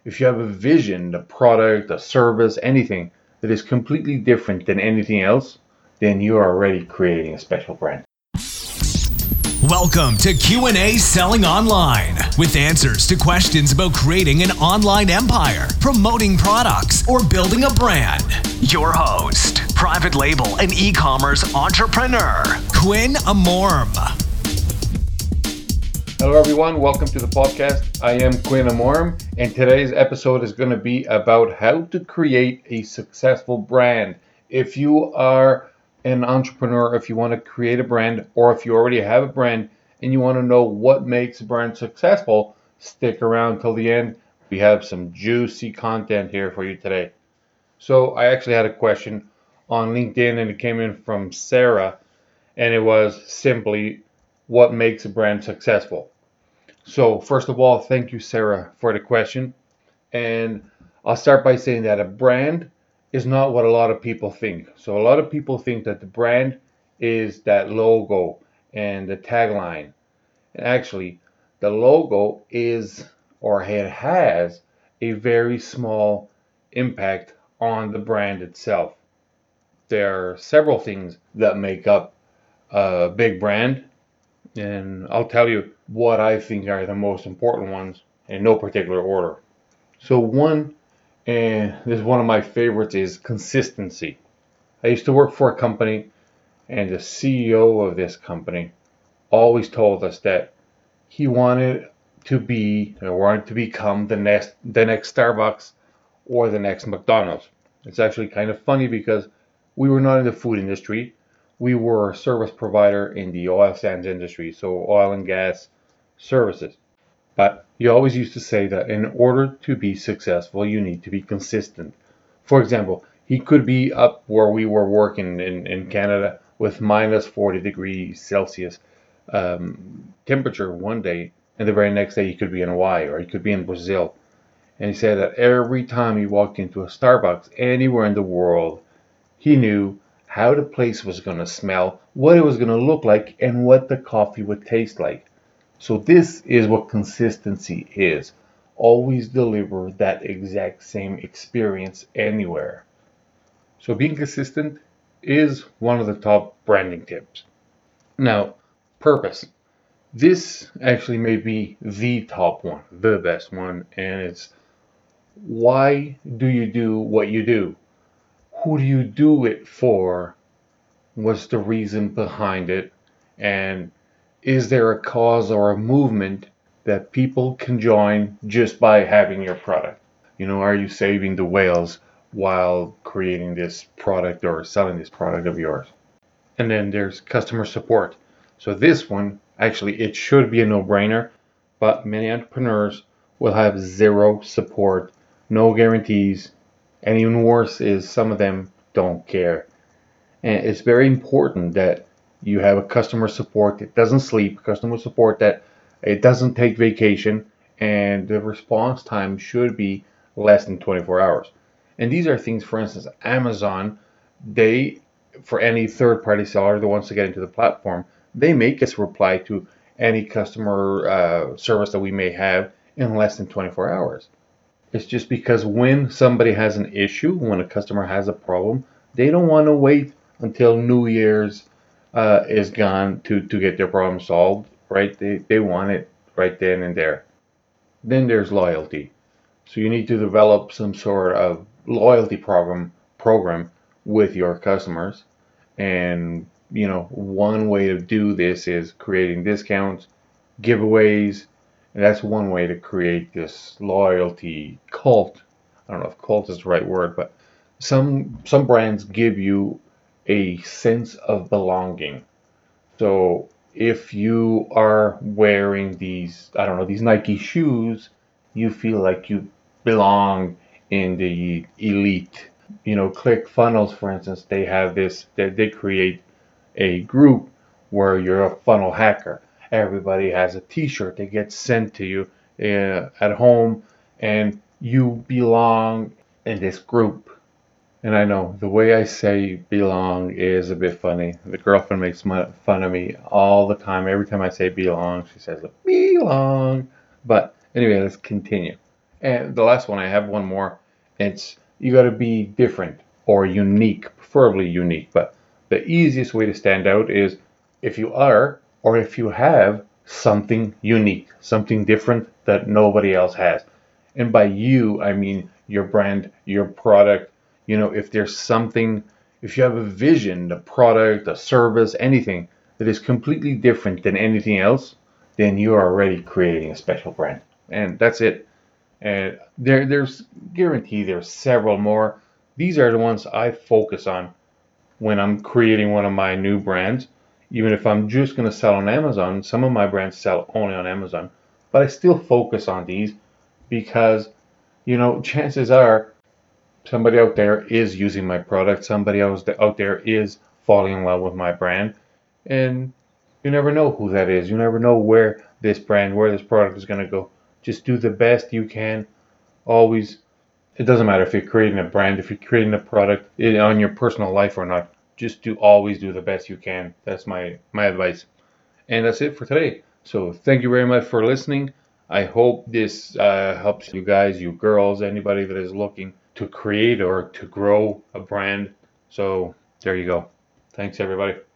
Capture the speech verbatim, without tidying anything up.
if you have a vision, a product, a service, anything that is completely different than anything else, then you are already creating a special brand. Welcome to Q and A Selling Online, with answers to questions about creating an online empire, promoting products, or building a brand. Your host, private label and e-commerce entrepreneur, Quinn Amorm. Hello everyone, welcome to the podcast. I am Quinn Amorm, and today's episode is going to be about how to create a successful brand. If you are an entrepreneur, if you want to create a brand, or if you already have a brand and you want to know what makes a brand successful, stick around till the end. We have some juicy content here for you today. So I actually had a question on LinkedIn, and it came in from Sarah, and it was simply, what makes a brand successful? So first of all, thank you, Sarah, for the question. And I'll start by saying that a brand is not what a lot of people think. So a lot of people think that the brand is that logo and the tagline. And actually, the logo is, or it has, a very small impact on the brand itself. There are several things that make up a big brand, and I'll tell you what I think are the most important ones in no particular order. So one, and this is one of my favorites, is consistency. I used to work for a company, and the C E O of this company always told us that he wanted to be, or wanted to become the next, the next Starbucks or the next McDonald's. It's actually kind of funny because we were not in the food industry. We were a service provider in the oil sands industry, so oil and gas services. But he always used to say that in order to be successful, you need to be consistent. For example, he could be up where we were working in, in Canada with minus forty degrees Celsius um, temperature one day, and the very next day he could be in Hawaii or he could be in Brazil. And he said that every time he walked into a Starbucks anywhere in the world, he knew how the place was going to smell, what it was going to look like, and what the coffee would taste like. So this is what consistency is. Always deliver that exact same experience anywhere. So being consistent is one of the top branding tips. Now, purpose. This actually may be the top one, the best one, and it's, why do you do what you do? Who do you do it for? What's the reason behind it? And is there a cause or a movement that people can join just by having your product? You know, are you saving the whales while creating this product or selling this product of yours? And then there's customer support. So this one, actually, it should be a no-brainer, but many entrepreneurs will have zero support, no guarantees, and even worse is some of them don't care. And it's very important that you have a customer support that doesn't sleep, customer support that it doesn't take vacation, and the response time should be less than twenty-four hours. And these are things, for instance, Amazon, they, for any third-party seller that wants to get into the platform, they make us reply to any customer uh, service that we may have in less than twenty-four hours. It's just because when somebody has an issue, when a customer has a problem, they don't want to wait until New Year's uh, is gone to, to get their problem solved, right? They, they want it right then and there. Then there's loyalty. So you need to develop some sort of loyalty program program with your customers. And, you know, one way to do this is creating discounts, giveaways. And that's one way to create this loyalty cult. I don't know if cult is the right word, but some some brands give you a sense of belonging. So if you are wearing these, I don't know, these Nike shoes, you feel like you belong in the elite. You know, ClickFunnels, for instance, they have this, they, they create a group where you're a funnel hacker. Everybody has a t-shirt that gets sent to you uh, at home, and you belong in this group. And I know the way I say belong is a bit funny. The girlfriend makes fun of me all the time. Every time I say belong, she says belong. But anyway, let's continue. And the last one, I have one more. It's you got to be different or unique, preferably unique. But the easiest way to stand out is if you are or if you have something unique, something different that nobody else has. And by you, I mean your brand, your product. You know, if there's something, if you have a vision, a product, a service, anything that is completely different than anything else, then you are already creating a special brand. And that's it. And there, there's guaranteed there's several more. These are the ones I focus on when I'm creating one of my new brands. Even if I'm just going to sell on Amazon, some of my brands sell only on Amazon, but I still focus on these because, you know, chances are somebody out there is using my product, somebody else out there is falling in love with my brand, and you never know who that is. You never know where this brand, where this product is going to go. Just do the best you can. Always, it doesn't matter if you're creating a brand, if you're creating a product on your personal life or not. Just do always do the best you can. That's my my advice. And that's it for today. So thank you very much for listening. I hope this uh, helps you guys, you girls, anybody that is looking to create or to grow a brand. So there you go. Thanks, everybody.